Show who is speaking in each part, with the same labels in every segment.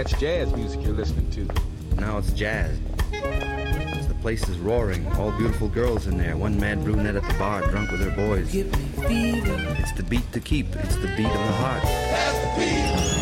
Speaker 1: That's jazz music you're listening to.
Speaker 2: Now it's jazz. The place is roaring. All beautiful girls in there. One mad brunette at the bar, drunk with her boys.
Speaker 3: Give me fever.
Speaker 2: It's the beat to keep. It's the beat of the heart.
Speaker 1: That's the beat.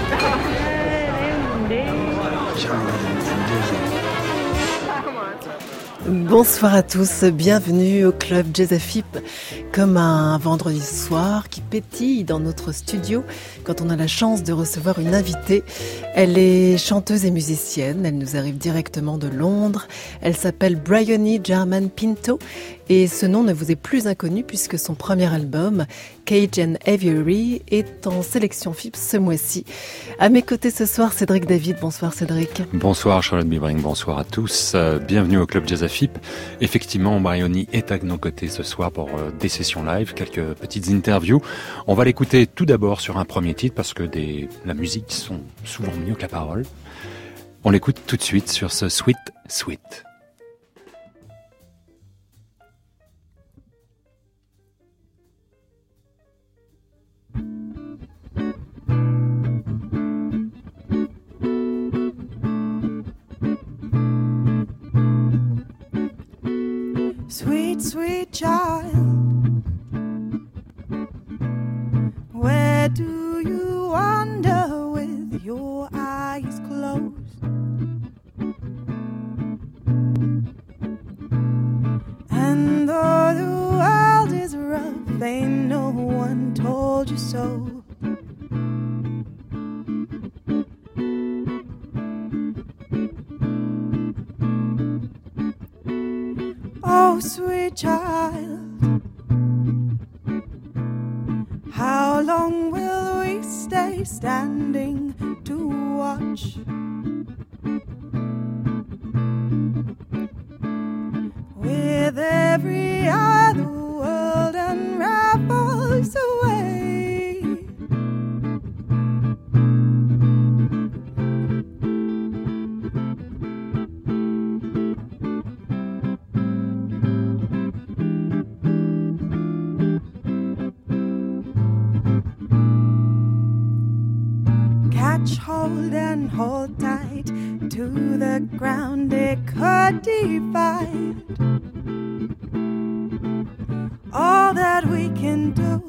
Speaker 3: Bonsoir à tous, bienvenue au Club Jazz AFIP. Comme un vendredi soir qui pétille dans notre studio quand on a la chance de recevoir une invitée. Elle est chanteuse et musicienne, elle nous arrive directement de Londres. Elle s'appelle Bryony Jarman Pinto et ce nom ne vous est plus inconnu puisque son premier album, Cage and Aviary, est en sélection FIP ce mois-ci. À mes côtés ce soir, Cédric David. Bonsoir Cédric.
Speaker 4: Bonsoir Charlotte Bibring, bonsoir à tous. Bienvenue au Club Jazz AFIP. Effectivement, Bryony est à nos côtés ce soir pour des sessions live, quelques petites interviews. On va l'écouter tout d'abord sur un premier titre parce que la musique sont souvent mieux que la parole. On l'écoute tout de suite sur ce Sweet Sweet.
Speaker 5: Sweet, sweet child, where do you wander with your eyes closed? And though the world is rough, ain't no one told you so. Oh, sweet child, how long will we stay standing to watch? With every hour the world unravels away. Hold and hold tight to the ground it could divide. All that we can do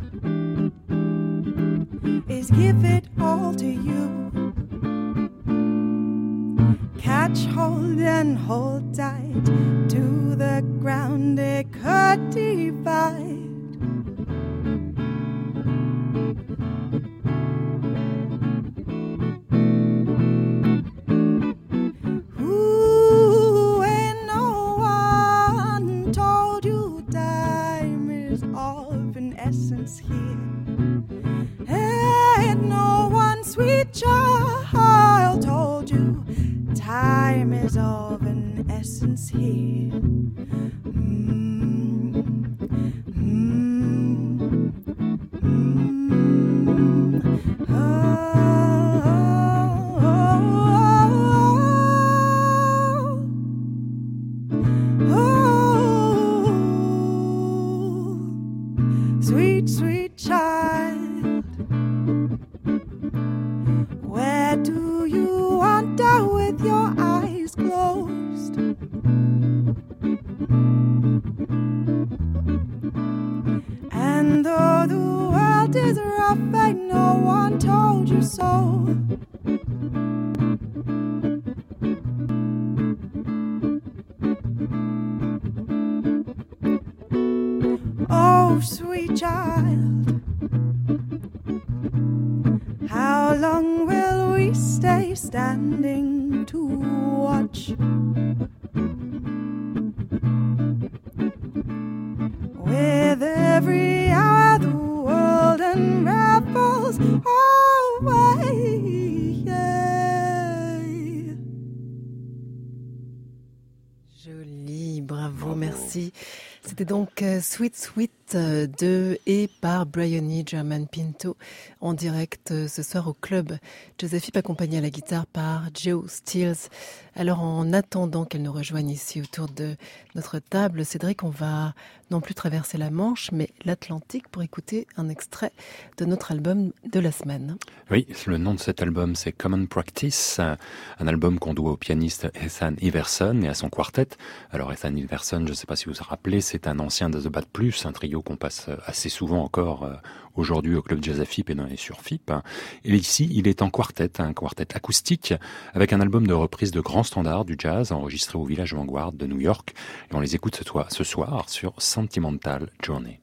Speaker 5: is give it all to you. Catch hold and hold tight to the ground it could divide. Child told you time is of an essence here. Sweet, sweet child, where do you wander with your eyes closed? And though the world is rough, ain't no one told you so. Oh, sweet child, how long will we stay standing to watch? With every hour the world unravels away.
Speaker 3: Joli, bravo, merci. C'était donc Sweet Sweet de et par Bryony German Pinto en direct ce soir au club Joséphine, accompagnée à la guitare par Joe Stills. Alors en attendant qu'elle nous rejoigne ici autour de notre table, Cédric, on va non plus traverser la Manche mais l'Atlantique pour écouter un extrait de notre album de la semaine.
Speaker 4: Oui, le nom de cet album c'est Common Practice, un album qu'on doit au pianiste Ethan Iverson et à son quartet. Alors Ethan Iverson, je ne sais pas si vous vous rappelez, c'est un ancien de The Bad Plus, un trio qu'on passe assez souvent encore aujourd'hui au club Jazz à FIP et sur FIP. Et ici, il est en quartet, un quartet acoustique, avec un album de reprise de grands standards du jazz enregistré au Village Vanguard de New York. Et on les écoute ce soir sur Sentimental Journey.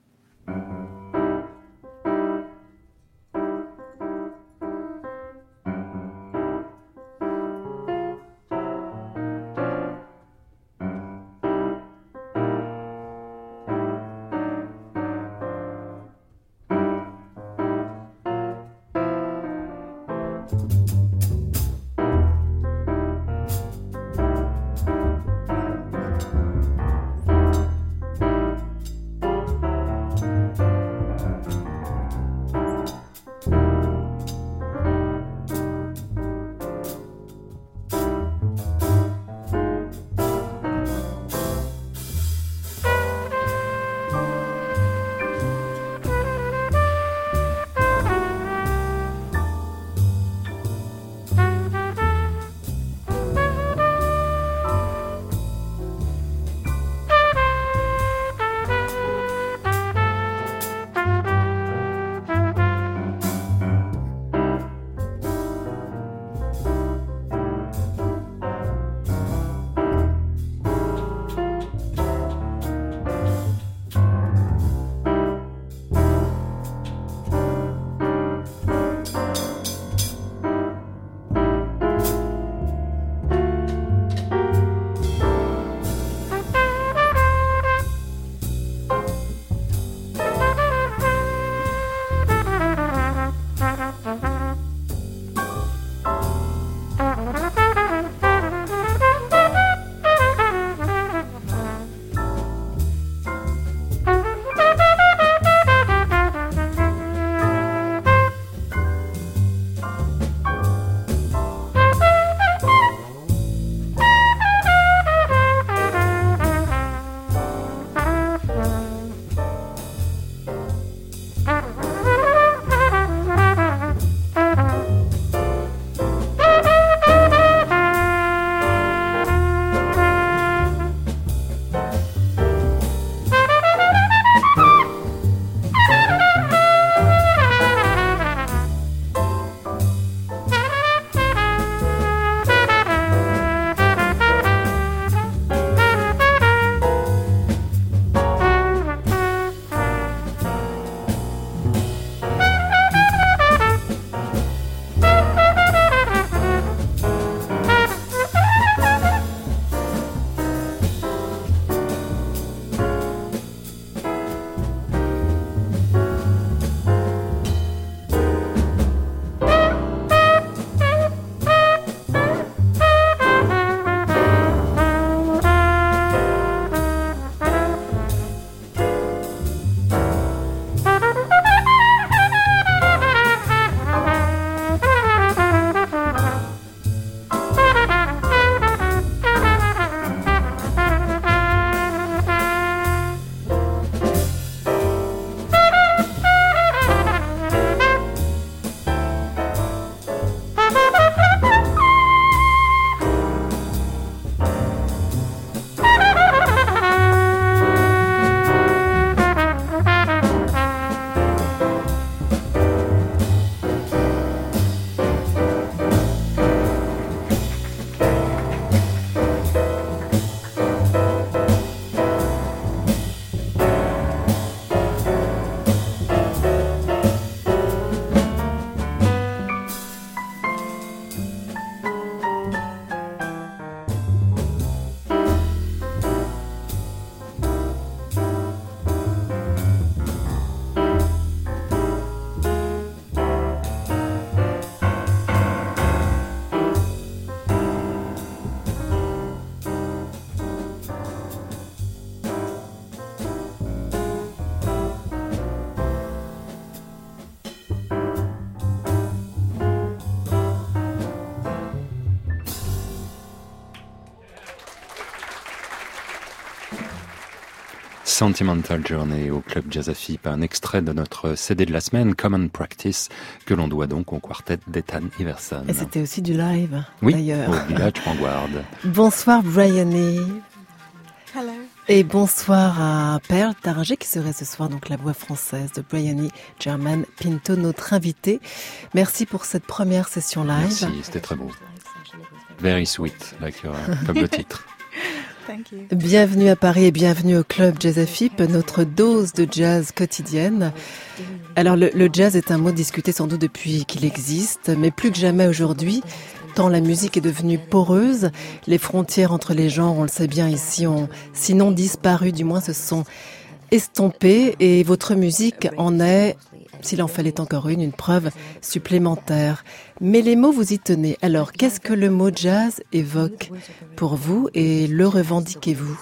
Speaker 4: Sentimental Journey au Club Jazz AFIP, un extrait de notre CD de la semaine, Common Practice, que l'on doit donc au quartet d'Ethan Iverson.
Speaker 3: Et c'était aussi du live,
Speaker 4: oui,
Speaker 3: d'ailleurs.
Speaker 4: Au Village Vanguard.
Speaker 3: Bonsoir Bryony.
Speaker 5: Hello.
Speaker 3: Et bonsoir à Perle Taringer qui serait ce soir donc la voix française de Bryony German Pinto, notre invitée. Merci pour cette première session live.
Speaker 4: Merci, c'était très beau. Very sweet, comme le titre.
Speaker 5: Thank you.
Speaker 3: Bienvenue à Paris et bienvenue au Club Jazz AFIP, notre dose de jazz quotidienne. Alors le jazz est un mot discuté sans doute depuis qu'il existe, mais plus que jamais aujourd'hui, tant la musique est devenue poreuse, les frontières entre les genres, on le sait bien ici, ont sinon disparu, du moins se sont estompées, et votre musique en est, s'il en fallait encore une preuve supplémentaire. Mais les mots, vous y tenez. Alors, qu'est-ce que le mot jazz évoque pour vous et le revendiquez-vous?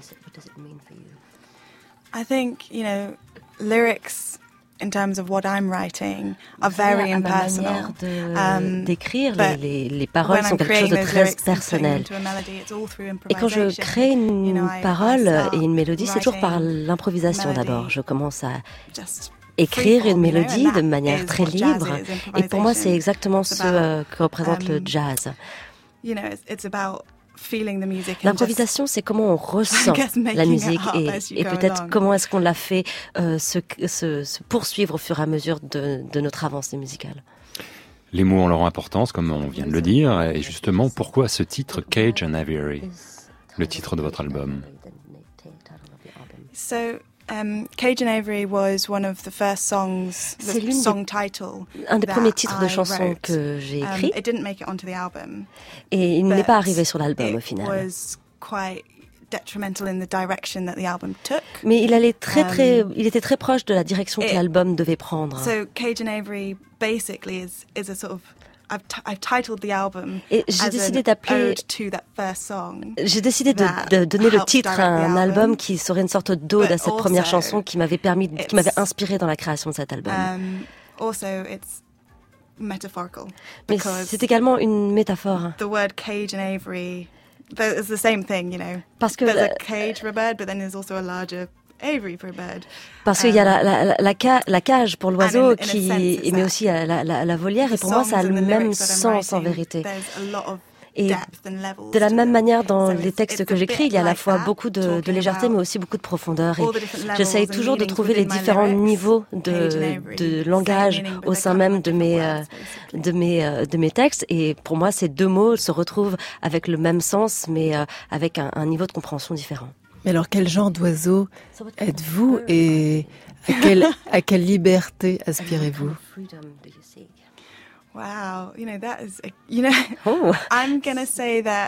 Speaker 5: I think, lyrics in terms of what I'm writing are very impersonal.
Speaker 6: D'écrire, les paroles sont quelque chose de très personnel. Et quand je crée une parole et une mélodie, c'est toujours par l'improvisation d'abord. Je commence à écrire une mélodie de manière très libre. Et pour moi, c'est exactement ce que représente le jazz. L'improvisation, c'est comment on ressent la musique et peut-être comment est-ce qu'on la fait se poursuivre au fur et à mesure de notre avancée musicale.
Speaker 4: Les mots ont leur importance, comme on vient de le dire, et justement, pourquoi ce titre Cage and Aviary, le titre de votre album?
Speaker 5: Cage and Avery was one of the first songs, the song title.
Speaker 6: Un des premiers titres de chansons que j'ai écrit.
Speaker 5: It didn't make it onto the album.
Speaker 6: Et il n'est pas arrivé sur l'album au final.
Speaker 5: It was quite detrimental in the direction that the album took.
Speaker 6: Mais il était très proche de la direction que l'album devait prendre.
Speaker 5: So Cage and Avery basically is a sort of I've titled the album as an ode to that first song.
Speaker 6: J'ai décidé de donner le titre à un album qui serait une sorte d'ode à cette première chanson qui m'avait inspiré dans la création de cet album.
Speaker 5: Also, it's metaphorical.
Speaker 6: Mais c'est également une métaphore.
Speaker 5: The word cage and Avery, it's the same thing,
Speaker 6: Parce que
Speaker 5: there's a cage for a bird, but then there's also a larger Avery for a bird.
Speaker 6: Parce qu'il y a la cage pour l'oiseau mais aussi la volière, et pour moi ça a le même sens en vérité. Et de la même manière, dans les textes que j'écris, il y a à la fois beaucoup de légèreté, mais aussi beaucoup de profondeur. Et j'essaye toujours de trouver les différents niveaux de langage au sein même de mes textes. Et pour moi, ces deux mots se retrouvent avec le même sens, mais avec un niveau de compréhension différent.
Speaker 3: Mais alors, quel genre d'oiseau êtes-vous et à quelle liberté aspirez-vous?
Speaker 5: Wow, that is, I'm going to say that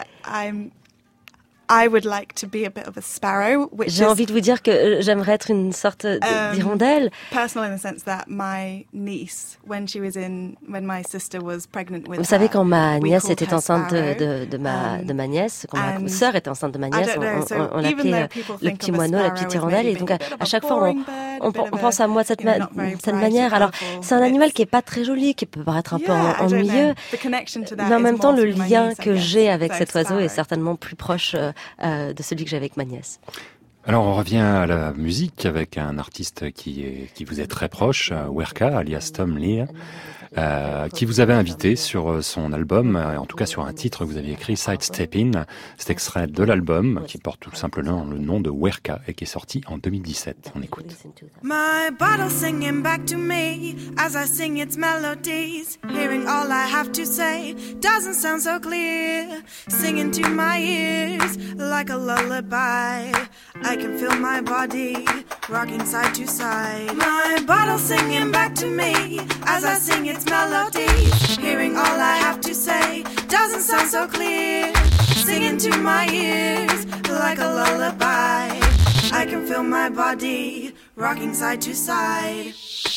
Speaker 5: I would like to be a bit of a sparrow.
Speaker 6: J'ai envie de vous dire que j'aimerais être une sorte d'hirondelle.
Speaker 5: Personal in the sense that my niece, when my sister was pregnant with her,
Speaker 6: vous savez, quand ma nièce était enceinte de ma nièce, quand ma sœur était enceinte de ma nièce, on l'appelait le petit moineau, la petite hirondelle. Et donc à chaque fois, on pense à moi de cette manière. Alors, c'est un animal qui est pas très joli, qui peut paraître un peu ennuyeux, mais en même temps, le lien que j'ai avec cet oiseau est certainement plus proche de celui que j'ai avec ma nièce.
Speaker 4: Alors on revient à la musique avec un artiste qui vous est très proche, Werka, alias Tom Lear, qui vous avait invité sur son album, en tout cas sur un titre que vous aviez écrit, Sidestepping. C'est extrait de l'album qui porte tout simplement le nom de Werka et qui est sorti en 2017. On écoute.
Speaker 7: My bottle singing back to me as I sing its melodies. Hearing all I have to say doesn't sound so clear. Singing to my ears like a lullaby. I can feel my body rocking side to side. My bottle singing back to me as I sing its melodies. Hearing all I have to say doesn't sound so clear. Singing to my ears like a lullaby. I can feel my body rocking side to side.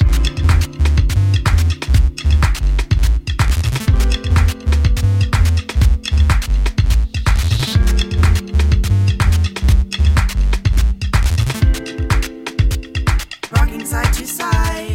Speaker 7: Rocking side to side.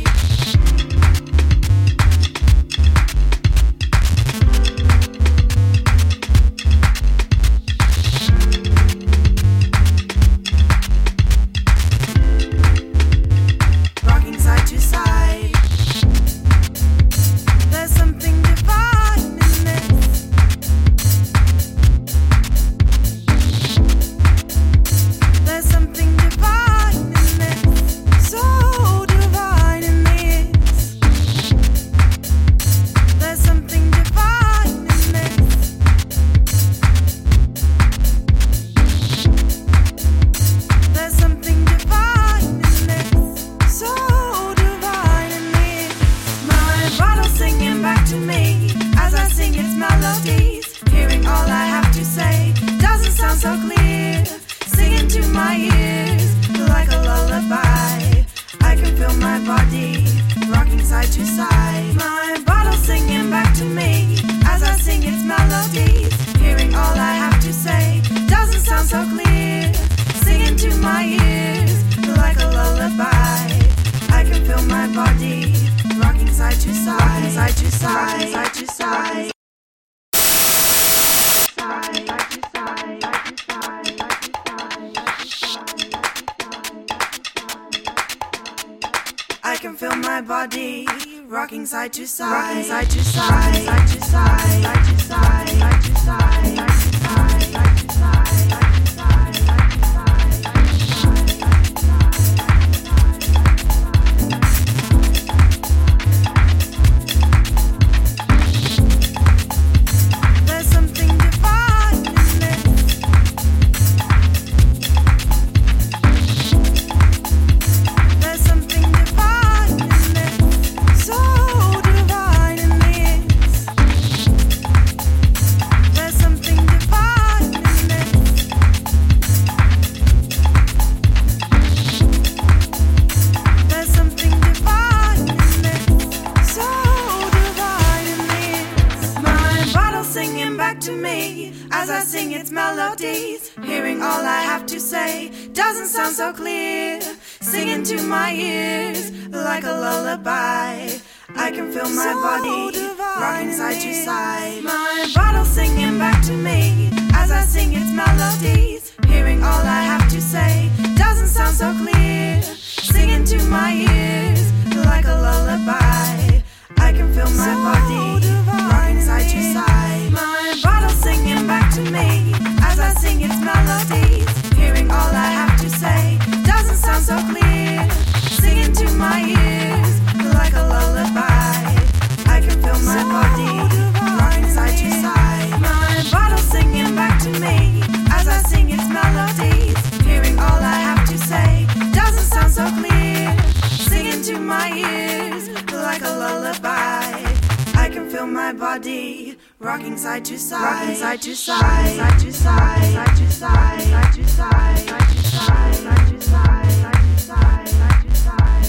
Speaker 7: me as I sing its melodies. Hearing all I have to say doesn't sound so clear. Singing to my ears like a lullaby. I can feel my body rocking side to side, side to side, side to side. I can feel my body rocking side to side, side to side, side to side, side to side, side to side, side to side, side to side. Doesn't sound so clear, singing to my ears like a lullaby. I can feel my body rocking side to side. My bottle singing back to me as I sing its melodies. Hearing all I have to say doesn't sound so clear, singing to my ears like a lullaby. I can feel my body rocking side to side. My bottle singing back to me as I sing its melodies. Hearing all I have to say doesn't sound so clear, singing to my ears like a lullaby. I can feel my body rocking side to side. My bottle singing back to me as I sing its melodies. Hearing all I have to say doesn't sound so clear, singing to my ears like a lullaby. I can feel my body rocking side to side, side to side, side to side, side to side, side to side, side to side, side to side, side to side, side to side, side to side,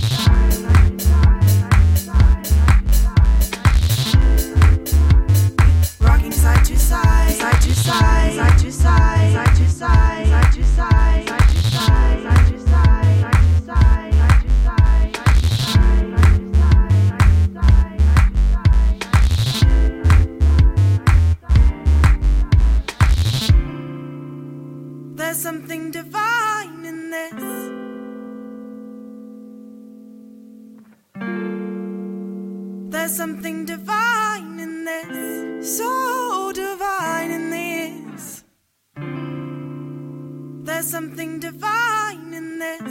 Speaker 7: rocking side to side, side to side, side to side, side to side, side to side, side to side, side to side, side to side, side to side. There's something divine in this. There's something divine in this. So divine in this. There's something divine in this.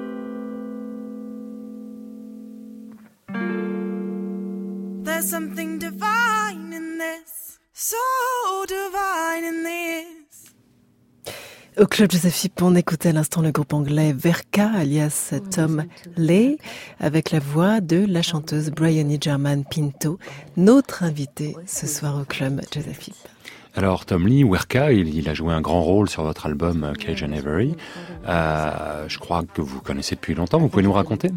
Speaker 7: There's something divine in this. So divine in this.
Speaker 3: Au Club Joséphine, on écoutait à l'instant le groupe anglais Verka, alias Tom Lay, avec la voix de la chanteuse Bryony German Pinto, notre invitée ce soir au Club Joséphine.
Speaker 4: Alors Tom Lee, Verka, il a joué un grand rôle sur votre album Cajun Avery. Je crois que vous connaissez depuis longtemps, vous pouvez nous raconter?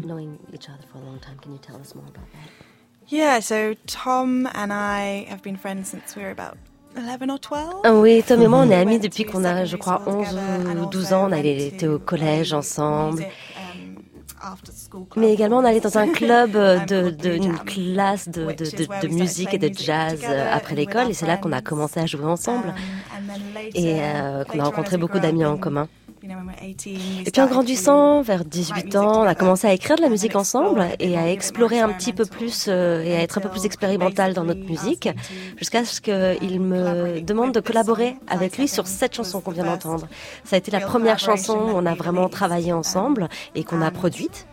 Speaker 5: Yeah, so Tom and I have been friends since we were about 11 or 12.
Speaker 6: Oui, Tom et moi, on est amis depuis qu'on a, je crois, 11 ou 12 ans. On a été au collège ensemble. Mais également, on allait dans un club une classe de musique et de jazz après l'école. Et c'est là qu'on a commencé à jouer ensemble. Et qu'on a rencontré beaucoup d'amis en commun. Et puis en grandissant, vers 18 ans, on a commencé à écrire de la musique ensemble et à explorer un petit peu plus et à être un peu plus expérimental dans notre musique, jusqu'à ce qu'il me demande de collaborer avec lui sur cette chanson qu'on vient d'entendre. Ça a été la première chanson où on a vraiment travaillé ensemble et qu'on a produite.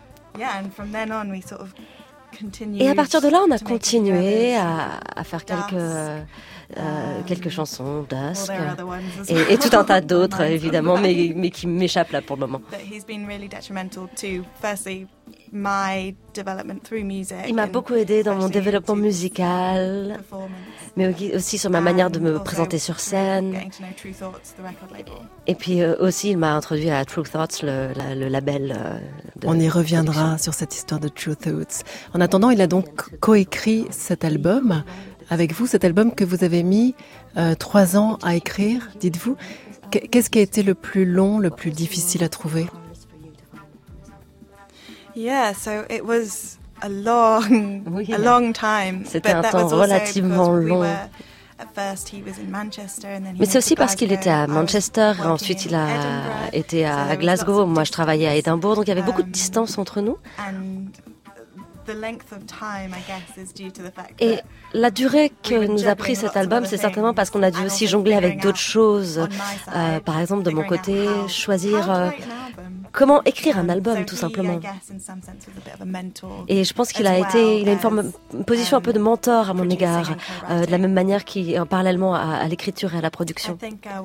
Speaker 6: Et à partir de là, on a continué à faire quelques chansons, Dusk, et tout un tas d'autres, évidemment, mais qui m'échappent là pour le moment. Il m'a beaucoup aidé dans mon développement musical, mais aussi sur ma manière de me présenter sur scène. Et puis aussi, il m'a introduit à True Thoughts, le label.
Speaker 3: On y reviendra sur cette histoire de True Thoughts. En attendant, il a donc coécrit cet album, avec vous, cet album que vous avez mis 3 ans à écrire, dites-vous. Qu'est-ce qui a été le plus long, le plus difficile à trouver?
Speaker 7: Yeah, so it was a long time.
Speaker 6: C'était un temps relativement long. Mais c'est aussi parce qu'il était à Manchester, et ensuite il a été à Glasgow, moi je travaillais à Édimbourg, donc il y avait beaucoup de distance entre nous. Et la durée que nous a pris cet album, c'est certainement parce qu'on a dû aussi jongler avec d'autres choses. Par exemple, de mon côté, choisir comment écrire un album, tout simplement. Et je pense qu'il a une position un peu de mentor à mon égard, de la même manière qu'il, parallèlement à l'écriture et à la production.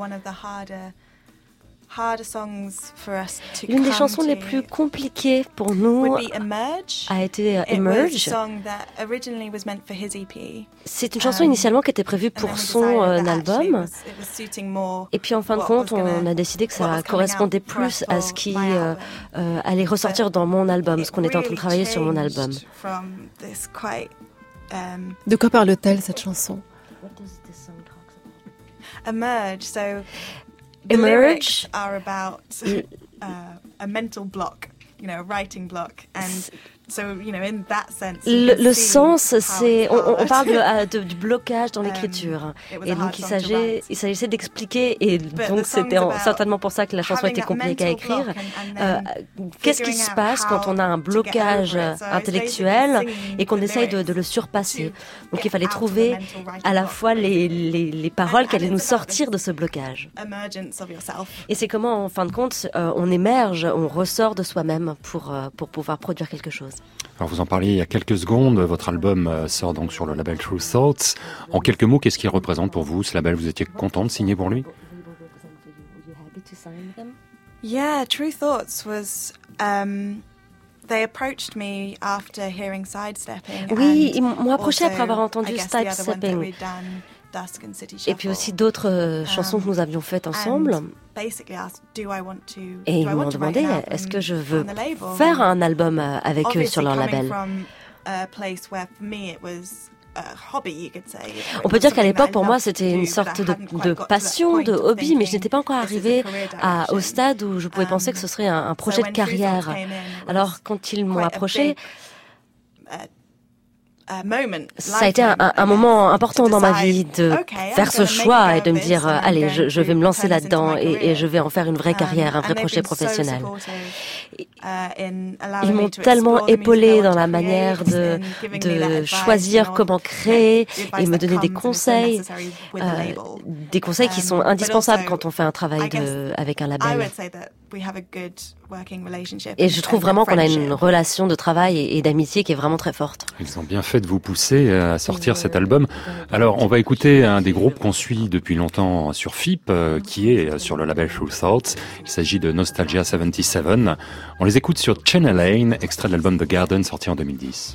Speaker 6: L'une des chansons les plus compliquées pour nous a été Emerge. C'est une chanson initialement qui était prévue pour son album. Et puis en fin de compte, on a décidé que ça correspondait plus à ce qui allait ressortir dans mon album, ce qu'on était en train de travailler sur mon album.
Speaker 3: De quoi parle-t-elle, cette chanson?
Speaker 7: Emerge are about a mental block, a writing block, and so in that sense.
Speaker 6: Le sens, c'est on parle du blocage dans l'écriture, et donc il s'agissait d'expliquer, et donc c'était certainement pour ça que la chanson était compliquée à écrire. Qu'est-ce qui se passe quand on a un blocage intellectuel et qu'on essaye de le surpasser? Donc il fallait trouver à la fois les paroles qui allaient nous sortir de ce blocage. Et c'est comment, en fin de compte, on émerge, on ressort de soi-même pour pouvoir produire quelque chose.
Speaker 4: Alors vous en parliez il y a quelques secondes, votre album sort donc sur le label True Thoughts. En quelques mots, qu'est-ce qu'il représente pour vous, ce label? Vous étiez content de signer pour lui?
Speaker 7: Yeah, True Thoughts was... They approached me after hearing Sidestepping.
Speaker 6: Oui, ils m'ont approché après avoir entendu Sidestepping. Et puis aussi d'autres chansons que nous avions faites ensemble. Et ils m'ont demandé, est-ce que je veux faire un album avec eux sur leur label? On peut dire qu'à l'époque, pour moi, c'était une sorte de passion, de hobby, mais je n'étais pas encore arrivée au stade où je pouvais penser que ce serait un projet de carrière. Alors, quand ils m'ont approché, ça a été un moment important dans ma vie de faire ce choix et de me dire allez, je vais me lancer là-dedans et je vais en faire une vraie carrière, un vrai projet professionnel. Ils m'ont tellement épaulée dans la manière de choisir comment créer et me donner des conseils qui sont indispensables quand on fait un travail avec un label. Et je trouve vraiment qu'on a une relation de travail et d'amitié qui est vraiment très forte.
Speaker 4: Ils ont bien fait de vous pousser à sortir cet album. Alors, on va écouter un des groupes qu'on suit depuis longtemps sur FIP, qui est sur le label True Thoughts. Il s'agit de Nostalgia 77. On les écoute sur Channel Lane, extrait de l'album The Garden sorti en 2010.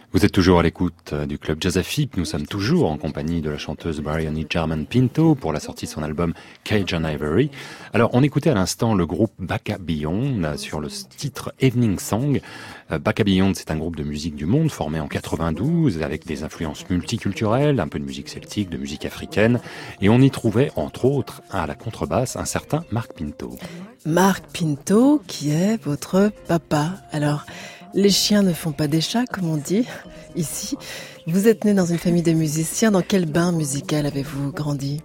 Speaker 4: Vous êtes toujours à l'écoute du Club Jazz AFIP. Nous sommes toujours en compagnie de la chanteuse Bryony German Pinto pour la sortie de son album Cajun Ivory. Alors, on écoutait à l'instant le groupe Baka Beyond sur le titre Evening Song. Baka Beyond, c'est un groupe de musique du monde formé en 92 avec des influences multiculturelles, un peu de musique celtique, de musique africaine. Et on y trouvait, entre autres, à la contrebasse, un certain Marc Pinto.
Speaker 3: Marc Pinto, qui est votre papa. Alors, les chiens ne font pas des chats, comme on dit ici. Vous êtes né dans une famille de musiciens. Dans quel bain musical avez-vous grandi?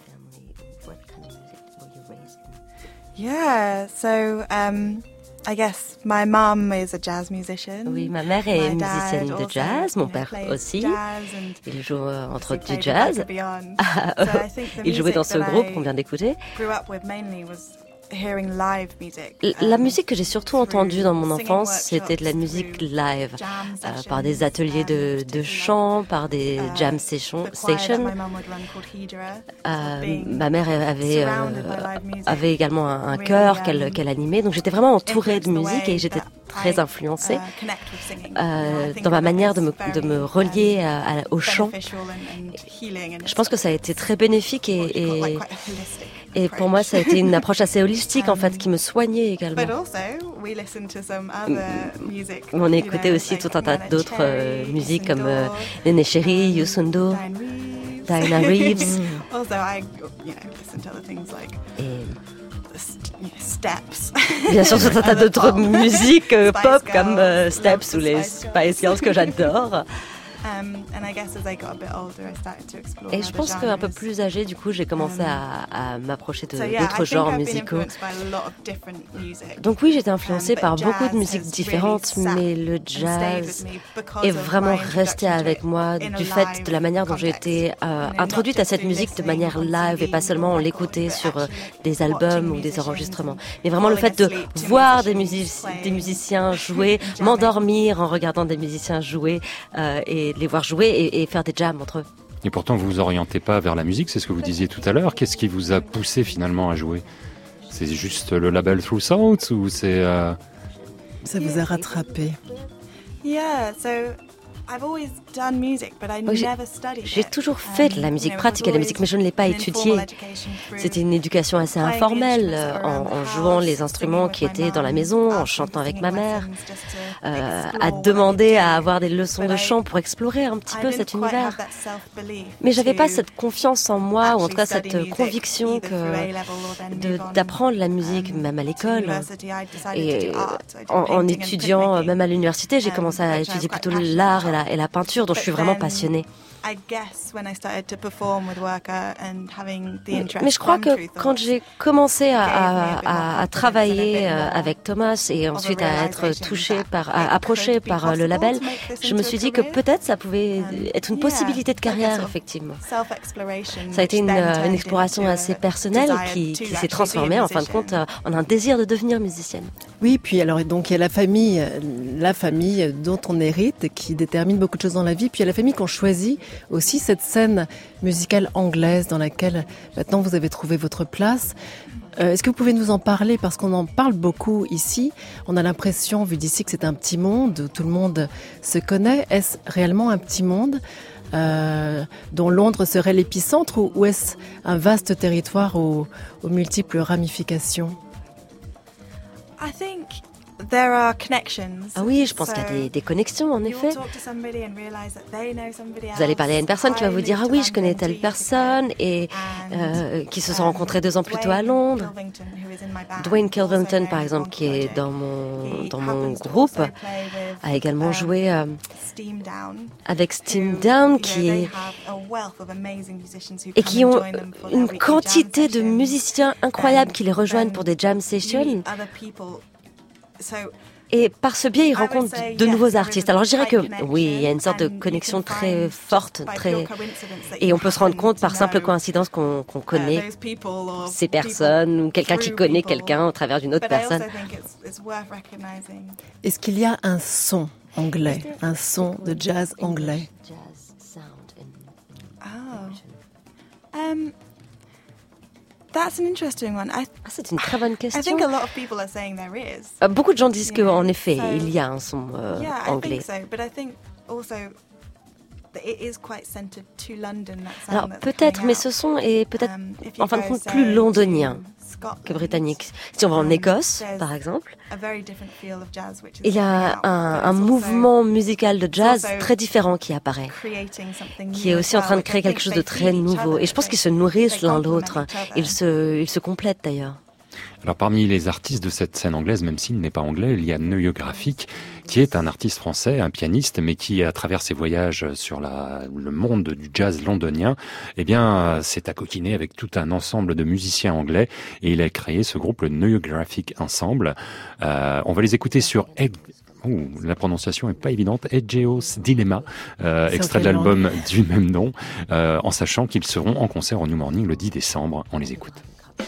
Speaker 7: Yeah, so I guess my mom is a jazz musician.
Speaker 6: Oui, ma mère est musicienne de jazz, mon père aussi. Il joue entre autres du jazz. Il jouait dans ce groupe qu'on vient d'écouter. La musique que j'ai surtout entendue dans mon enfance, c'était de la musique live, par des ateliers de chant, par des jam stations. Ma mère avait également un chœur qu'elle animait, donc j'étais vraiment entourée de musique et j'étais très influencée dans ma manière de me relier au chant. Je pense que ça a été très bénéfique et pour moi, ça a été une approche assez holistique, en fait, qui me soignait également. On écoutait aussi tout un tas d'autres musiques comme Néné Chéri, Youssou N'Dour, Diana Reeves.
Speaker 7: Steps.
Speaker 6: Bien sûr, tout un tas d'autres musiques pop comme Steps ou les Spice Girls que j'adore. Et je pense qu'un peu plus âgée, du coup, j'ai commencé à m'approcher d'autres genres musicaux. Donc oui, j'étais influencée par beaucoup de musiques différentes, mais le jazz est vraiment resté avec moi du fait de la manière dont j'ai été introduite à cette musique de manière live et pas seulement en l'écouter sur des albums ou des enregistrements. Mais vraiment le fait de voir des musiciens jouer, m'endormir en regardant des musiciens jouer et les voir jouer et faire des jams entre eux.
Speaker 4: Et pourtant, vous vous orientez pas vers la musique, c'est ce que vous disiez tout à l'heure. Qu'est-ce qui vous a poussé finalement à jouer? C'est juste le label Through Thoughts ou c'est...
Speaker 3: Ça vous a rattrapé?
Speaker 7: Yeah, so
Speaker 6: J'ai toujours fait de la musique, pratiqué la musique, mais je ne l'ai pas étudiée. C'était une éducation assez informelle, en jouant les instruments qui étaient dans la maison, en chantant avec ma mère, à demander à avoir des leçons de chant pour explorer un petit peu cet univers. Mais j'avais pas cette confiance en moi, ou en tout cas cette conviction d'apprendre la musique, même à l'école. Et en étudiant, même à l'université, j'ai commencé à étudier plutôt l'art et la peinture, dont je suis vraiment passionnée. Mais je crois que quand j'ai commencé à travailler avec Thomas et ensuite à être approchée par le label, je me suis dit que peut-être ça pouvait être une possibilité de carrière, effectivement. Ça a été une exploration assez personnelle qui s'est transformée en fin de compte en un désir de devenir musicienne.
Speaker 3: Oui, puis alors donc il y a la famille dont on hérite, qui détermine beaucoup de choses dans la vie, puis il y a la famille qu'on choisit aussi, cette scène musicale anglaise dans laquelle maintenant vous avez trouvé votre place. Est-ce que vous pouvez nous en parler? Parce qu'on en parle beaucoup ici. On a l'impression, vu d'ici, que c'est un petit monde où tout le monde se connaît. Est-ce réellement un petit monde dont Londres serait l'épicentre, ou est-ce un vaste territoire aux multiples ramifications?
Speaker 6: Ah oui, je pense qu'il y a des connexions, en effet. Vous allez parler à une personne qui va vous dire « Ah oui, je connais telle personne » et qui se sont rencontrés 2 ans plus tôt à Londres. Dwayne Kilvington, par exemple, qui est dans mon groupe, a également joué avec Steam Down, qui ont une quantité de musiciens incroyables qui les rejoignent pour des jam sessions. Et par ce biais, ils rencontrent de nouveaux artistes. Alors je dirais que oui, il y a une sorte de connexion très forte, et on peut se rendre compte par simple coïncidence qu'on connaît ces personnes, ou quelqu'un qui connaît quelqu'un au travers d'une autre personne.
Speaker 3: Est-ce qu'il y a un son anglais, un son de jazz anglais?
Speaker 6: C'est une très bonne question. Beaucoup de gens disent qu'en effet, il y a un son anglais. Alors peut-être, mais ce son est peut-être en fin de compte plus londonien que britannique. Si on va en Écosse, par exemple, il y a un mouvement musical de jazz très différent qui apparaît, qui est aussi en train de créer quelque chose de très nouveau. Et je pense qu'ils se nourrissent l'un l'autre. Ils se complètent d'ailleurs.
Speaker 4: Alors parmi les artistes de cette scène anglaise, même s'il n'est pas anglais, il y a Neue Graphic, qui est un artiste français, un pianiste, mais qui, à travers ses voyages sur le monde du jazz londonien, s'est accoquiné avec tout un ensemble de musiciens anglais, et il a créé ce groupe, le Neue Graphic Ensemble. On va les écouter sur la prononciation est pas évidente. Egeos Dilemma, extrait de l'album du même nom, en sachant qu'ils seront en concert au New Morning le 10 décembre. On les écoute.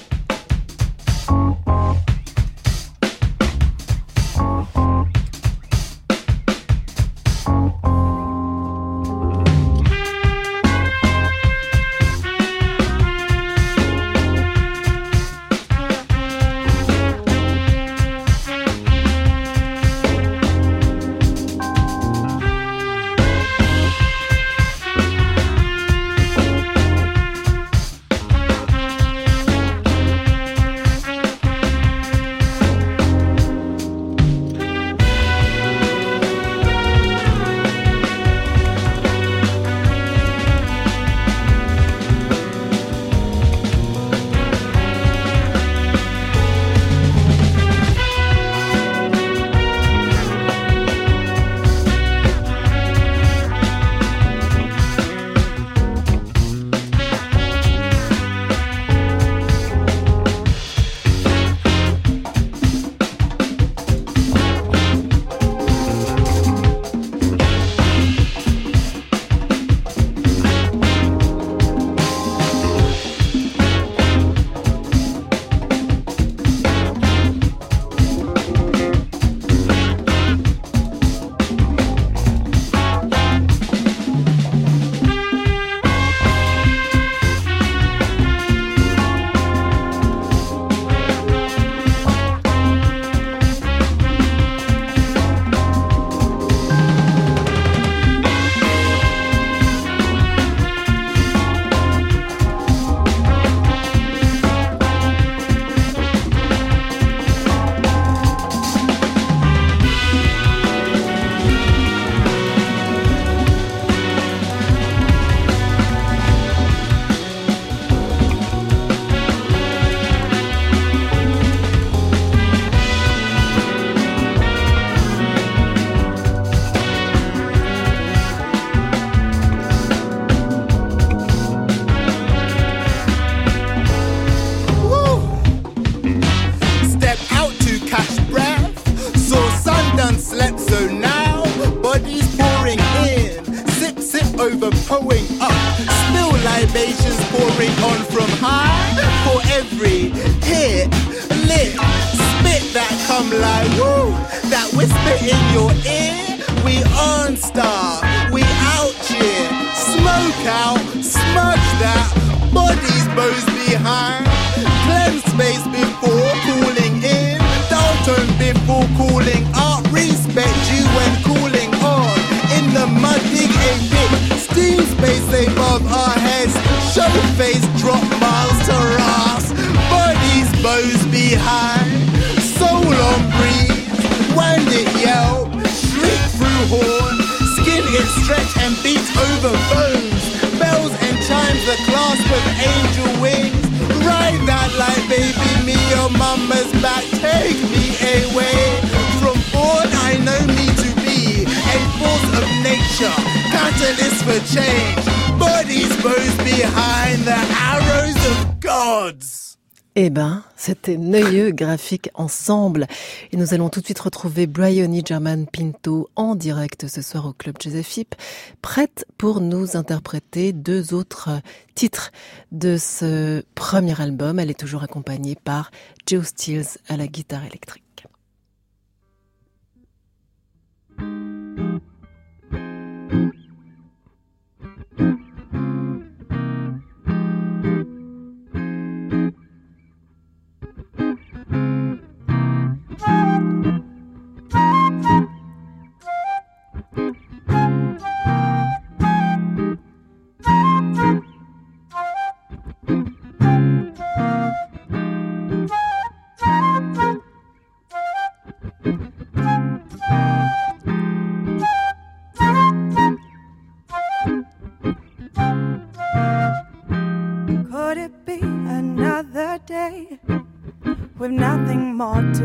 Speaker 8: overflowing up. Still libations pouring on from high. For every hit, lit, spit that come like woo, that whisper in your ear. We on star, we out here. Smoke out, smudge that, bodies bows behind. Cleanse space before cooling in. Downturn before cooling up. Respect you when cooling on. In the mud dig a bit. Steam space above our heads. Show face drop miles to us. Bodies bows behind. Soul on breeze. Wind it yell. Shriek through horn. Skin it stretch and beat over bones. Bells and chimes the clasp of angel wings. Ride that light, baby, me your mama's back. Take me away from born I know me to be. A force of nature, catalyst for change. Bodies bows behind the arrows of gods.
Speaker 3: Eh ben, c'était Neue Graphic Ensemble. Et nous allons tout de suite retrouver Bryony German Pinto en direct ce soir au Club Jazz FIP, prête pour nous interpréter deux autres titres de ce premier album. Elle est toujours accompagnée par Joe Stills à la guitare électrique.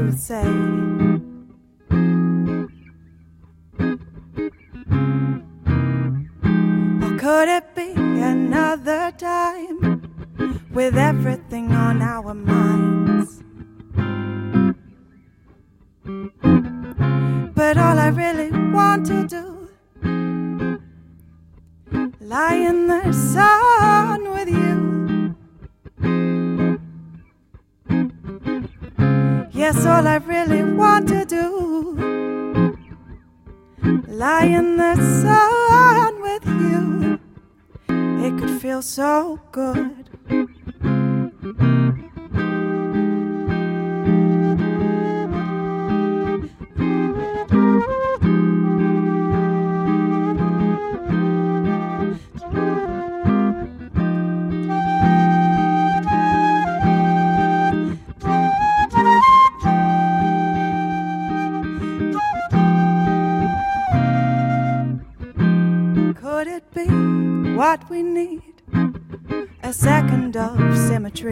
Speaker 5: to say. Or could it be another time with everything on our minds? But all I really want to do, lie in the sun with you. Yes, all I really want to do, lie in the sun with you. It could feel so good. What we need, a second of symmetry.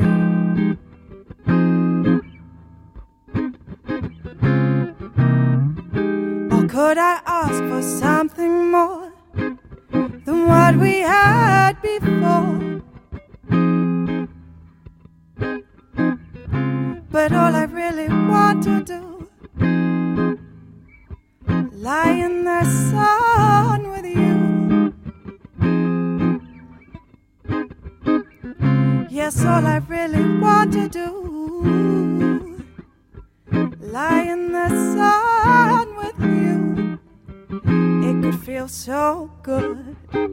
Speaker 5: Or could I ask for something more than what we had before? But all I really want to do, lie in the sun with you. Yes, all I really want to do, lie in the sun with you. It could feel so good.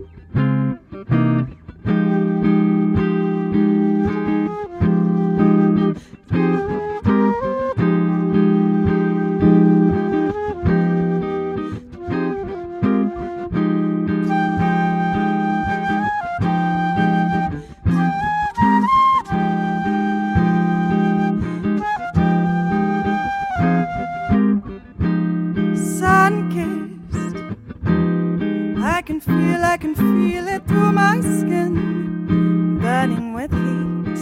Speaker 5: I can feel it through my skin, burning with heat.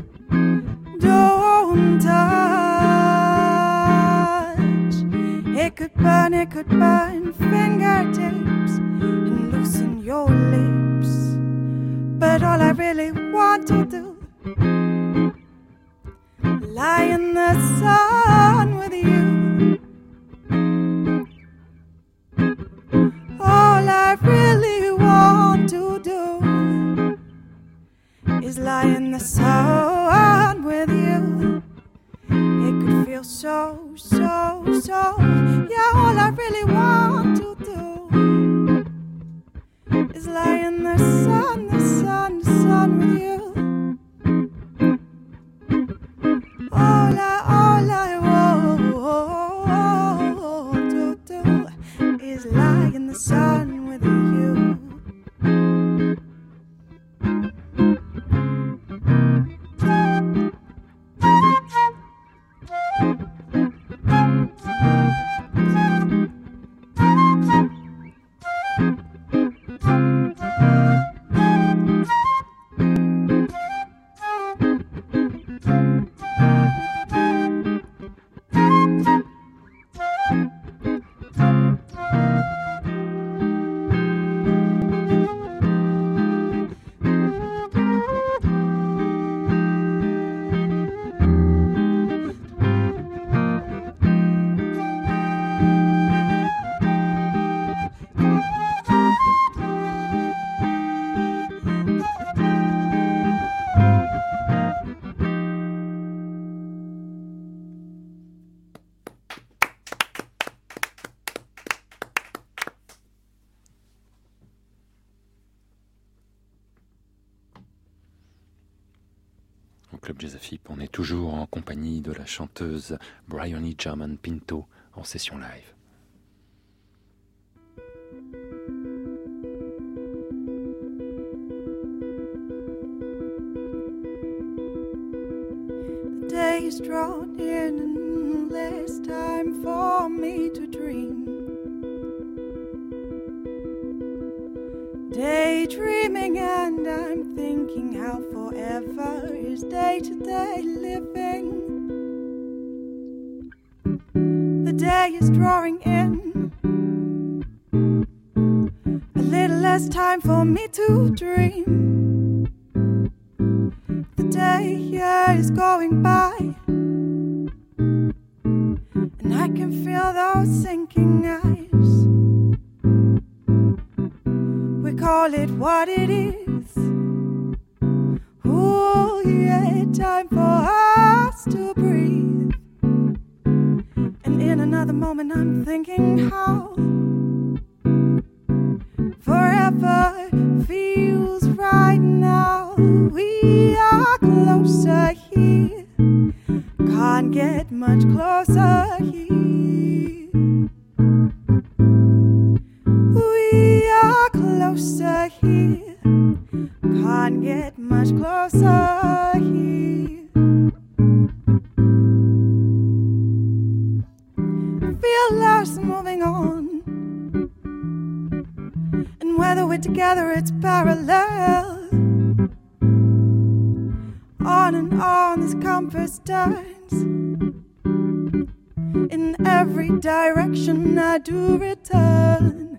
Speaker 5: Don't touch. It could burn fingertips and loosen your lips. But all I really want to do, lie in the sun with you. All I really want to do is lie in the sun with you. It could feel so, so, so. Yeah, all I really want to do is lie in the sun, the sun, the sun with you. All I want to do is lie in the sun with you.
Speaker 4: Club Jazz AFIP, on est toujours en compagnie de la chanteuse Bryony German Pinto en session live.
Speaker 5: The days drawn in and less time for me to dream. Daydreaming and I'm thinking how forever is day-to-day living. day is drawing in. A little less time for me to dream. The day, yeah, is going by, and I can feel those sinking eyes. We call it what it is. Ooh, yeah, time for us to breathe. And in another moment I'm thinking how forever feels right now. We are closer here, can't get much closer here. We are closer here, can't get much closer here. Feel lost moving on, and whether we're together it's parallel. On and on this compass turns, in every direction I do return.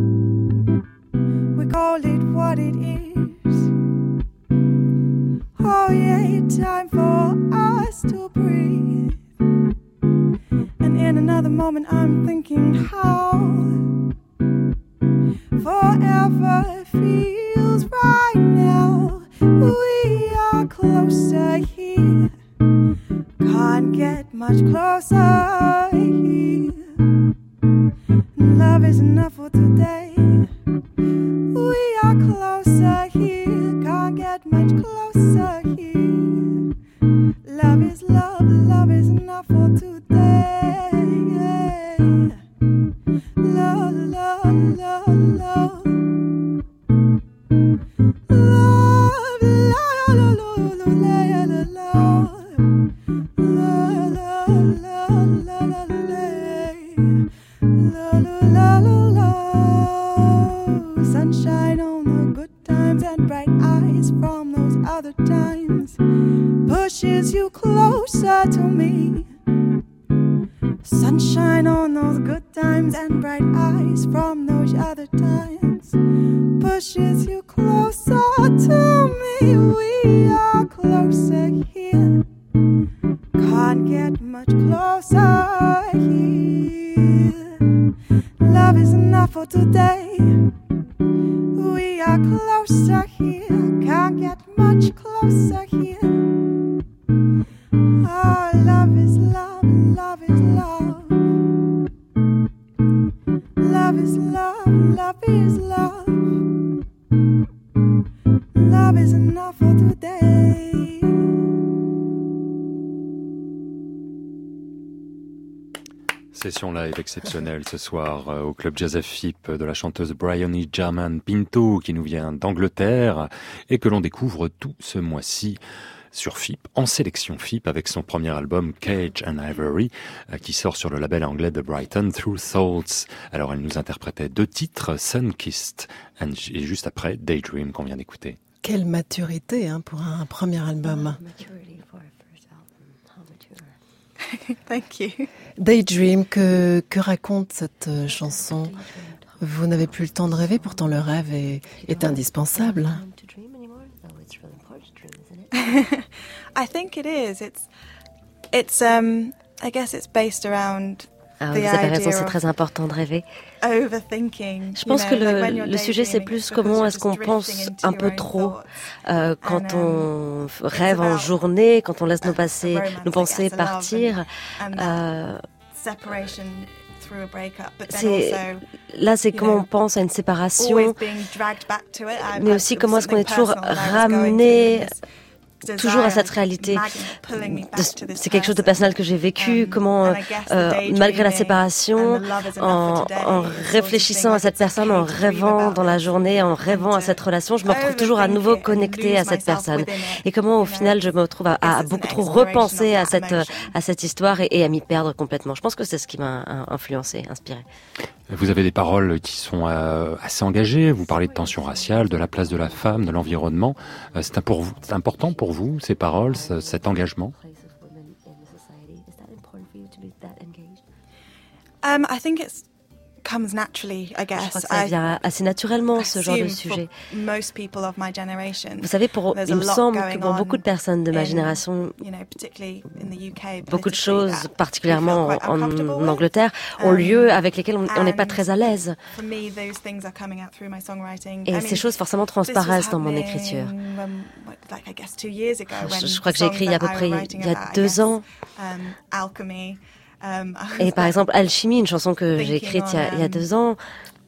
Speaker 5: We call it what it is. Oh yeah, time for us to breathe. And in another moment I'm thinking how forever feels right now. We are closer here, can't get much closer here. Love is enough for today. We are closer here, can't get much closer here. Love is love, love is enough for today. Love, love, love, love. Love, love, love, love, love, love. Sunshine on the good times and bright eyes from those other times pushes you closer to me. Sunshine on those good times and bright eyes from those other times pushes you closer to me. We are closer here, can't get much closer here. Love is enough for today. We are closer here, can't get much closer here. Oh, love is love, love is love. Love is love, love is love. Love is enough for today.
Speaker 4: Session live exceptionnelle ce soir au Club Jazz FIP de la chanteuse Bryony German Pinto qui nous vient d'Angleterre et que l'on découvre tout ce mois-ci sur FIP, en sélection FIP avec son premier album Cage and Ivory qui sort sur le label anglais de Brighton, Through Thoughts. Alors elle nous interprétait 2 titres, Sunkissed et juste après Daydream qu'on vient d'écouter.
Speaker 3: Quelle maturité hein, pour un premier album.
Speaker 5: Thank you.
Speaker 3: Daydream, que raconte cette chanson? Vous n'avez plus le temps de rêver, pourtant le rêve est indispensable.
Speaker 5: I think it is. It's I guess it's based around
Speaker 6: vous avez raison, c'est très important de rêver. Je pense que le sujet, c'est plus comment est-ce qu'on pense un peu trop quand on rêve en journée, quand on laisse nos pensées partir. C'est comment on pense à une séparation, mais aussi comment est-ce qu'on est toujours ramené toujours à cette réalité. C'est quelque chose de personnel que j'ai vécu, comment malgré la séparation, en réfléchissant à cette personne, en rêvant dans la journée, en rêvant à cette relation, je me retrouve toujours à nouveau connectée à cette personne. Et comment au final je me retrouve à beaucoup trop repenser à cette histoire et à m'y perdre complètement. Je pense que c'est ce qui m'a influencé, inspiré.
Speaker 4: Vous avez des paroles qui sont assez engagées. Vous parlez de tension raciale, de la place de la femme, de l'environnement. C'est important pour vous, ces paroles, cet engagement?
Speaker 7: I think it comes naturally, I guess.
Speaker 6: Je crois que ça vient assez naturellement, ce genre de sujet. Vous savez, il me semble que pour beaucoup de personnes de ma génération, beaucoup de choses, particulièrement en Angleterre, ont lieu avec lesquelles on n'est pas très à l'aise. Et ces choses forcément transparaissent dans mon écriture. Je crois que j'ai écrit il y a à peu près il y a 2 ans. Et par exemple, Alchimie, une chanson que j'ai écrite il y a 2 ans.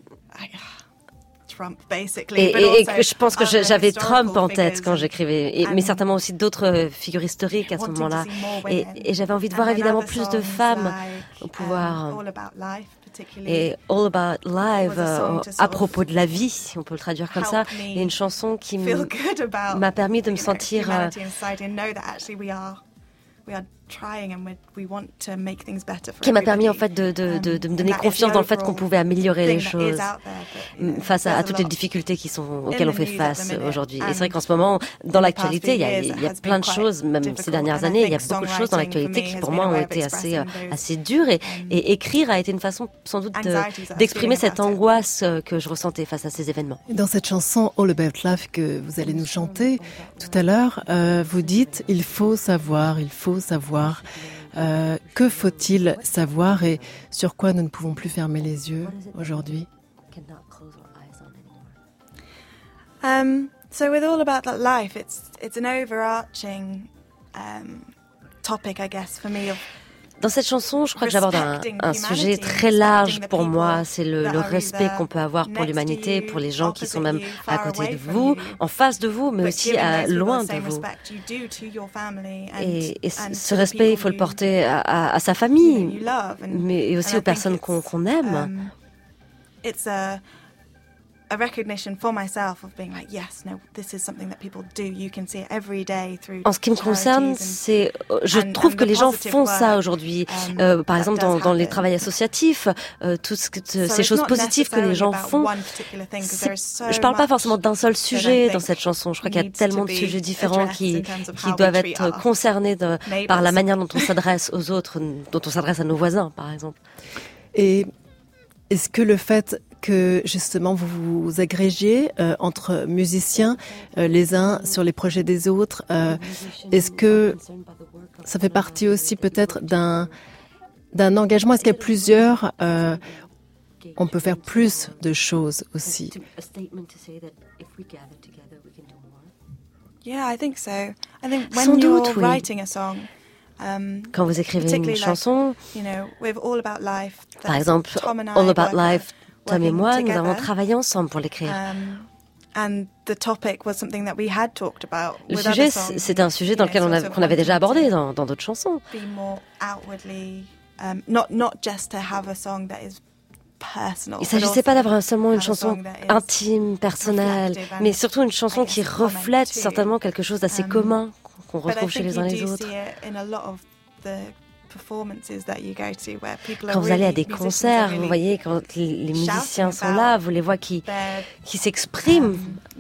Speaker 6: Et que je pense que j'avais Trump en tête quand j'écrivais, mais certainement aussi d'autres figures historiques à ce moment-là. Et j'avais envie de voir évidemment plus de femmes au pouvoir. Et All About Life, à propos de la vie, si on peut le traduire comme ça, il y a une chanson qui m'a permis de me sentir... qui m'a permis en fait de me donner confiance dans le fait qu'on pouvait améliorer les choses face à toutes les difficultés auxquelles on fait face aujourd'hui. Et c'est vrai qu'en ce moment, dans l'actualité, il y a plein de choses, même ces dernières années, il y a beaucoup de choses dans l'actualité qui pour moi ont été assez dures et écrire a été une façon sans doute d'exprimer cette angoisse que je ressentais face à ces événements.
Speaker 3: Dans cette chanson All About Life que vous allez nous chanter tout à l'heure, vous dites il faut savoir. Que faut-il savoir et sur quoi nous ne pouvons plus fermer les yeux aujourd'hui?
Speaker 7: So with All About That Life, it's an overarching topic, I guess, for me.
Speaker 6: Dans cette chanson, je crois que j'aborde un sujet très large pour moi. C'est le respect qu'on peut avoir pour l'humanité, pour les gens qui sont même à côté de vous, en face de vous, mais aussi loin de vous. Et ce respect, il faut le porter à sa famille, mais aussi aux personnes qu'on aime.
Speaker 7: A recognition for myself of being like, yes, no, this is something that people do. You can see it every day through.
Speaker 6: En ce qui me concerne, je trouve que les gens font ça aujourd'hui. Par exemple, dans les travails associatifs, ces choses positives que les gens font. Je parle pas forcément d'un seul sujet dans cette chanson. Je crois qu'il y a tellement de sujets différents qui doivent être concernés par la manière dont on s'adresse aux autres, dont on s'adresse à nos voisins, par exemple.
Speaker 3: Et est-ce que le fait que justement vous vous agrégiez entre musiciens, les uns sur les projets des autres, est-ce que ça fait partie aussi peut-être d'un engagement? Est-ce qu'il y a plusieurs, on peut faire plus de choses aussi?
Speaker 7: Yeah, I think so. I think
Speaker 6: Sans
Speaker 7: when
Speaker 6: doute,
Speaker 7: you're
Speaker 6: oui.
Speaker 7: writing a song,
Speaker 6: quand vous écrivez une chanson,
Speaker 7: par exemple,
Speaker 6: All About Life, Tom et moi, nous avons travaillé ensemble pour l'écrire. Le sujet, c'était un sujet dans lequel qu'on avait déjà abordé dans d'autres chansons. Il ne s'agissait pas d'avoir seulement une chanson intime, personnelle, mais surtout une chanson qui reflète certainement quelque chose d'assez commun qu'on retrouve chez les uns les autres. Quand vous allez à des concerts, vous voyez quand les musiciens sont là, vous les voyez qui s'expriment,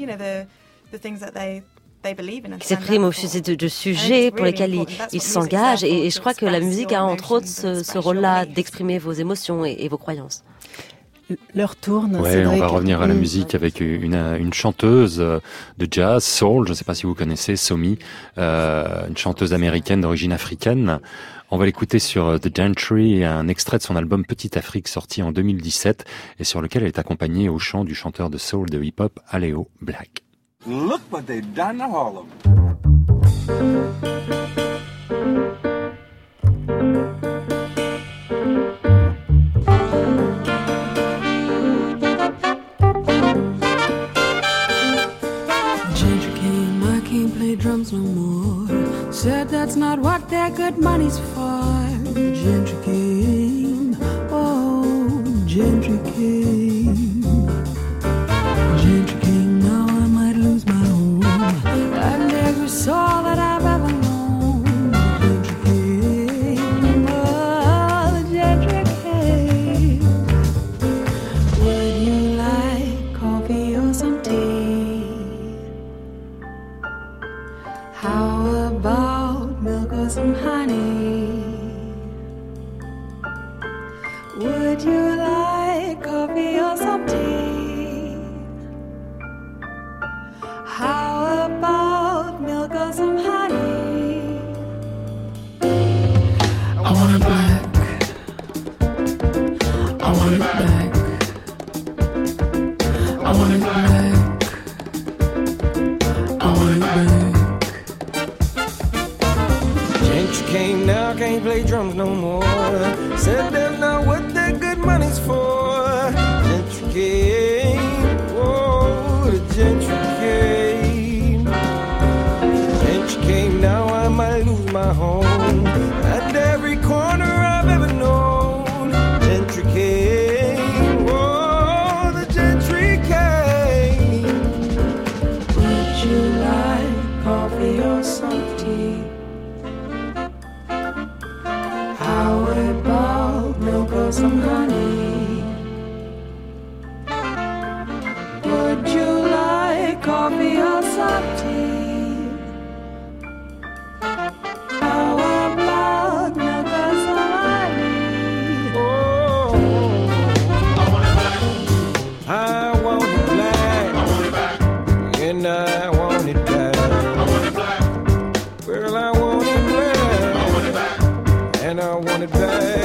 Speaker 6: qui s'expriment au sujet de sujets pour lesquels ils s'engagent. Et je crois que la musique a entre autres ce rôle-là d'exprimer vos émotions et vos croyances.
Speaker 3: L'heure tourne.
Speaker 4: Ouais, on va revenir à la musique avec une chanteuse de jazz, soul, je ne sais pas si vous connaissez, Somi, une chanteuse américaine d'origine africaine. On va l'écouter sur The Gentry, un extrait de son album Petite Afrique sorti en 2017 et sur lequel elle est accompagnée au chant du chanteur de soul de hip-hop Aleo Black.
Speaker 1: Look what they've done to Harlem.
Speaker 5: Drums no more. Said that's not what their good money's for. Gentry came, oh, Gentry came. Gentry came, now I might lose my home and every soul that I've ever known. Gentry came, oh, the Gentry came. Would you like coffee or some tea? How about milk or some honey?
Speaker 9: want it back. I want it back. Gentry came now, can't play drums no more. Said that's not what that good money's for. Gentry came, oh, the gentry came. Gentry came now, I might lose my home. At every corner I've ever known. Gentry came, oh, the gentry came. Would you like coffee or some tea? How about milk or some honey? Would you like coffee or some tea? How about milk or some honey? Oh, I want it back. I want it black. I want it back. And I want it back. I want it black. Well, I want it black. I want it back. And I want it back.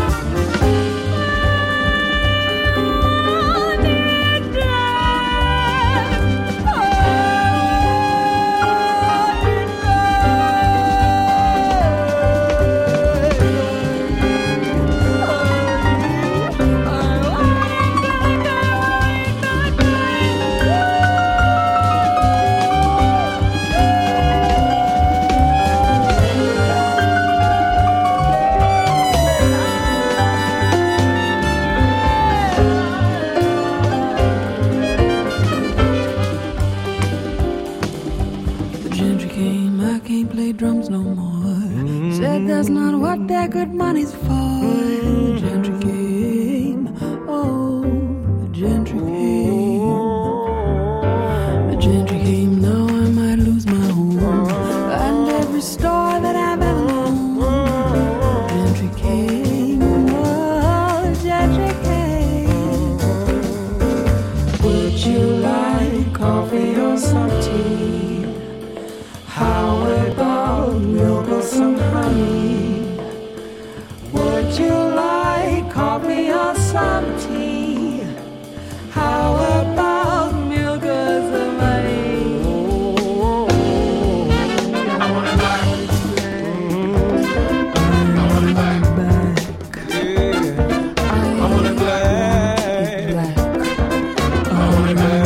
Speaker 9: Drums no more. Said that's not what that good money's for. The gentry came, oh, the gentry came. The gentry came, now I might lose my home. And every store that I've ever known. The gentry came, oh, the gentry came. Would you like coffee or some tea? How about milk or some honey? Would you like coffee or some tea? How about milk or some honey? I want it back. I want it back. Yeah. I want it black. I want it back.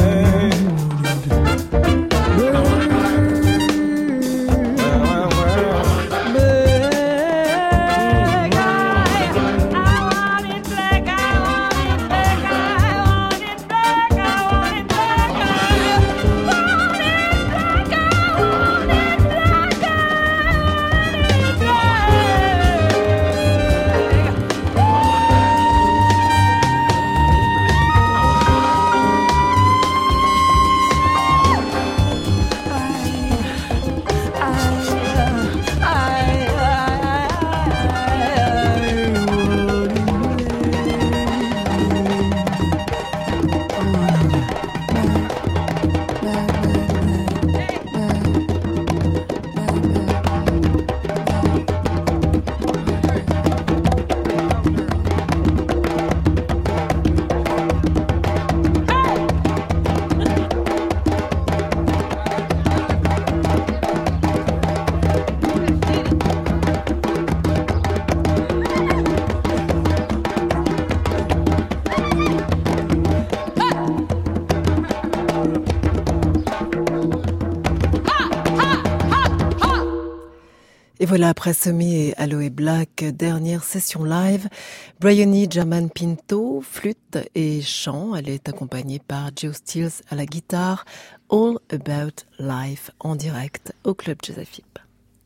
Speaker 3: Et voilà, après Semi et Aloe Black, dernière session live. Bryony German Pinto, flûte et chant. Elle est accompagnée par Joe Stills à la guitare. All About Life en direct au Club Jazafip.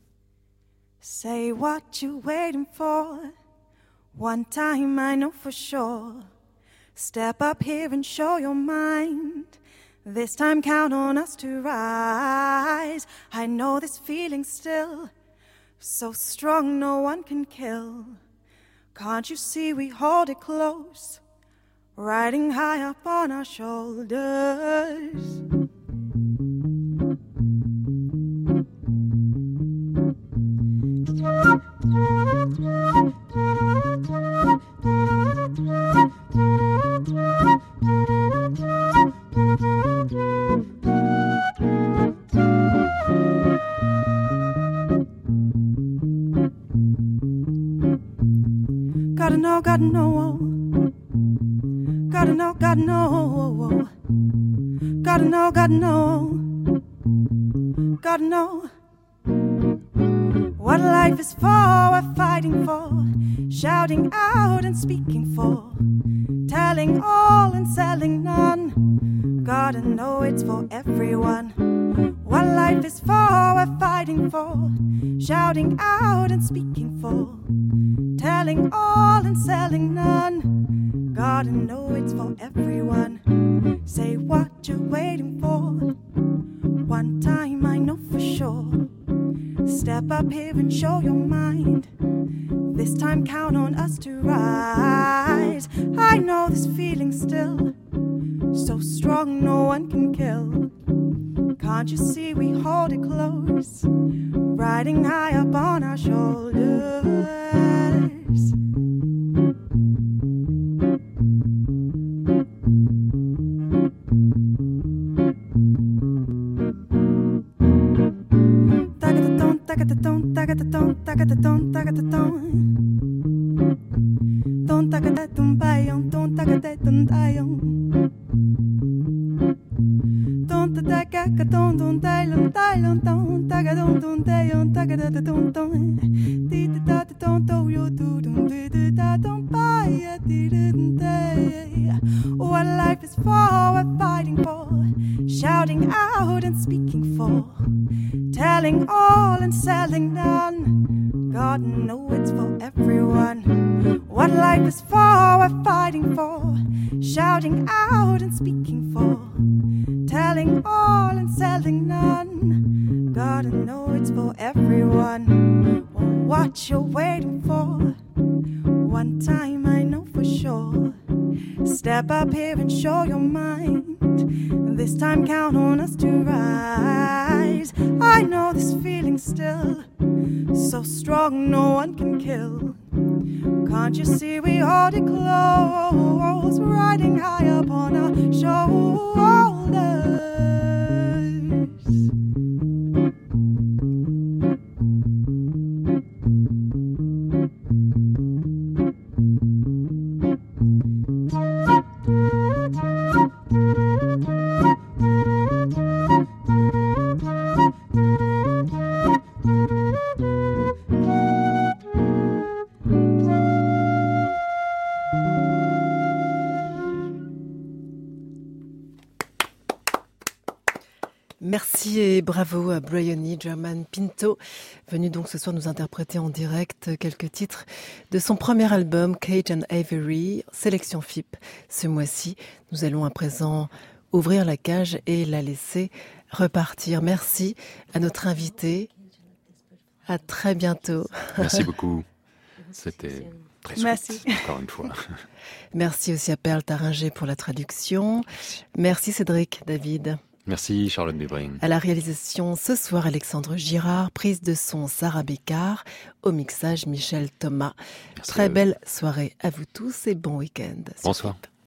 Speaker 7: Say what you waiting for. One time I know for sure. Step up here and show your mind. This time count on us to rise. I know this feeling still. So strong no one can kill. Can't you see we hold it close, riding high up on our shoulders.
Speaker 5: gotta know. Gotta know, gotta know. Gotta know, gotta know. Gotta know what life is for, we're fighting for, shouting out and speaking for, telling all and selling none. Gotta know it's for everyone. What life is for, we're fighting for, shouting out and speaking for, telling all and selling none. Gotta know it's for everyone. Say what you're waiting for. One time I know for sure. Step up here and show your mind. This time count on us to rise. I know this feeling still, so strong no one can kill. Can't you see we hold it close, riding high up on our shoulders. Don't what life is for, we're fighting for, shouting out and speaking for, telling all and selling none. God knows it's for everyone. What life is for, we're fighting for, shouting out and speaking for, telling all and selling none. God knows it's for everyone. What you're waiting for. One time I know for sure. Step up here and show your mind. This time count on us to rise. I know this feeling still, so strong no one can kill. Can't you see we hold it close, riding high up on our shoulders.
Speaker 3: Merci et bravo à Bryony German Pinto, venu donc ce soir nous interpréter en direct quelques titres de son premier album Cage and Ivory, sélection FIP. Ce mois-ci, nous allons à présent ouvrir la cage et la laisser repartir. Merci à notre invité. À très bientôt.
Speaker 4: Merci beaucoup. C'était très chouette,
Speaker 5: Merci.
Speaker 4: encore une fois.
Speaker 3: Merci aussi à Perle Taringer pour la traduction. Merci Cédric David.
Speaker 4: Merci Charlotte Dubrin.
Speaker 3: À la réalisation ce soir Alexandre Girard, prise de son Sarah Bécard, au mixage Michel Thomas.
Speaker 4: Merci
Speaker 3: Très belle soirée à vous tous et bon week-end.
Speaker 4: Bonsoir.